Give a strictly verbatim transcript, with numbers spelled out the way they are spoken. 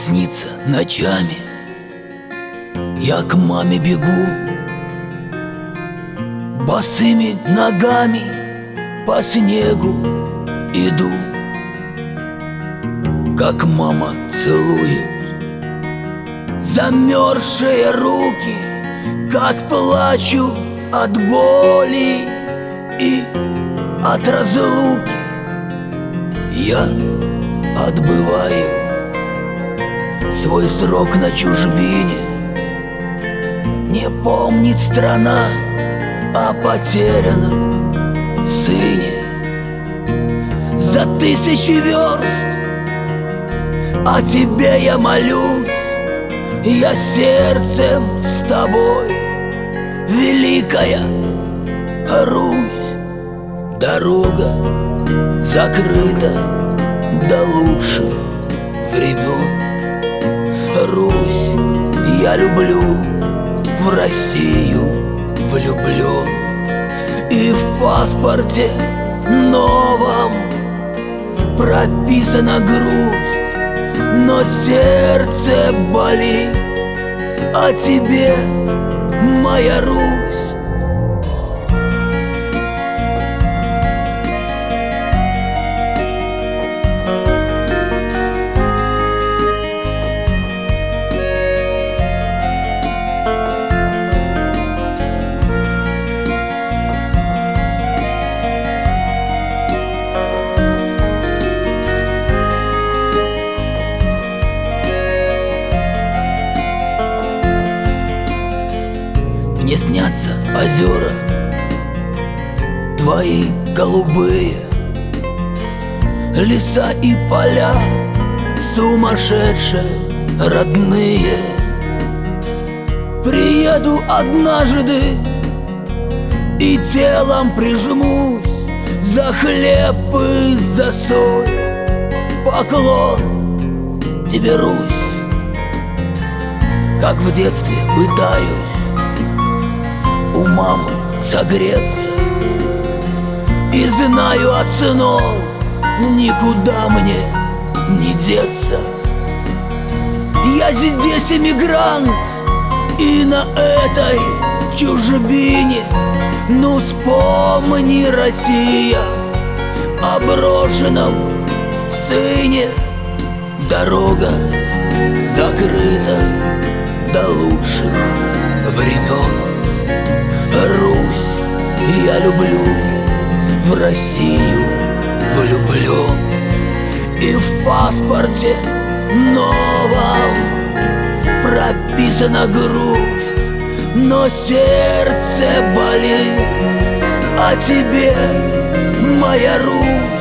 снится ночами, я к маме бегу, босыми ногами по снегу иду. Как мама целует замерзшие руки, как плачу от боли и от разлуки. Я отбываю свой срок на чужбине. Не помнит страна о потерянном сыне. За тысячи верст о тебе я молюсь, я сердцем с тобой, великая Русь. Дорога закрыта до лучших времен. Русь, я люблю, в Россию влюблен. И в паспорте новом прописана грусть, но сердце болит о тебе, моя Русь. Мне снятся озера твои голубые, леса и поля сумасшедшие родные. Приеду однажды и телом прижмусь за хлеб и за соль. Поклон тебе, Русь, как в детстве пытаюсь у мамы согреться, и знаю от сынов никуда мне не деться. Я здесь эмигрант, и на этой чужбине, ну вспомни, Россия, о брошенном сыне. Дорога закрыта до лучших времен. Русь, я люблю, в Россию влюблен. И в паспорте новом прописана грусть, но сердце болит о тебе, моя Русь.